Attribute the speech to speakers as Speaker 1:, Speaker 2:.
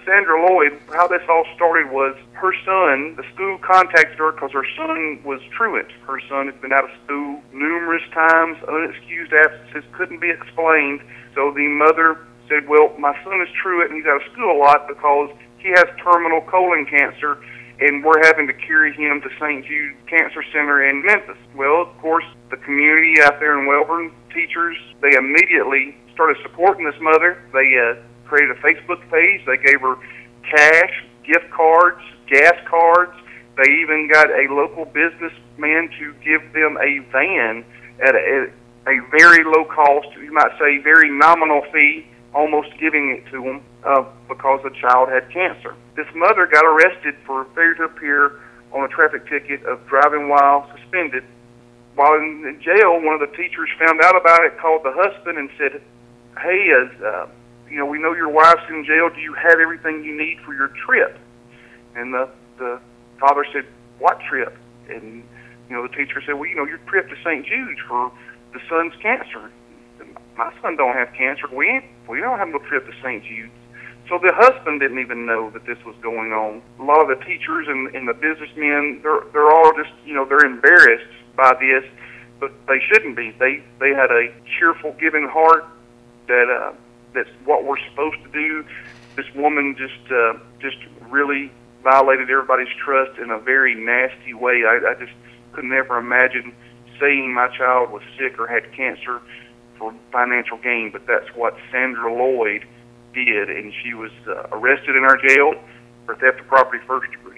Speaker 1: Sandra Lloyd, how this all started was her son, the school contacted her because her son was truant. Her son had been out of school numerous times, unexcused absences, couldn't be explained. So the mother said, well, my son is truant and he's out of school a lot because he has terminal colon cancer, and we're having to carry him to St. Jude Cancer Center in Memphis. Well, of course, the community out there in Welborn, teachers, they immediately started supporting this mother. They created a Facebook page. They gave her cash, gift cards, gas cards. They even got a local businessman to give them a van at a very low cost, you might say very nominal fee, almost giving it to them because the child had cancer. This mother got arrested for failure to appear on a traffic ticket of driving while suspended. While in jail, one of the teachers found out about it, called the husband and said, hey, we know your wife's in jail. Do you have everything you need for your trip? And the father said, what trip? And, the teacher said, well, your trip to St. Jude's for the son's cancer. My son don't have cancer. We don't have no trip to St. Jude's. So the husband didn't even know that this was going on. A lot of the teachers and the businessmen, they're all just, they're embarrassed by this, but they shouldn't be. They had a cheerful, giving heart that's what we're supposed to do. This woman just really violated everybody's trust in a very nasty way. I just could never imagine saying my child was sick or had cancer for financial gain, but that's what Sandra Lloyd did, and she was arrested in our jail for theft of property first degree.